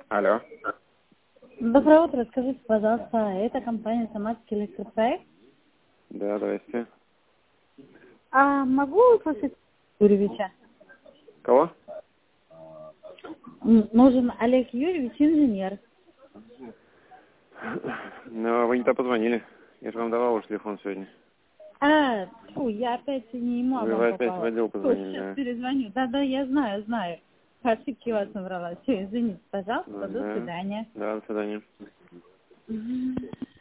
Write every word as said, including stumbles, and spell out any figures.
Алло. Доброе утро. Скажите, пожалуйста, это компания «Самарский электропроект». Да, здрасте. А могу услышать Юрьевича? Кого? М, Нужен Олег Юрьевич, инженер. Ну, вы не то позвонили. Я же вам давал уже телефон сегодня. А, фу, я опять не ему, а Вы, вам вы опять в попала. отдел Фу, позвонили, сейчас да. перезвоню. Да-да, я знаю, знаю. По ошибке вас набрала. Все, извините, пожалуйста, до Да, свидания. да, до свидания. Мгм.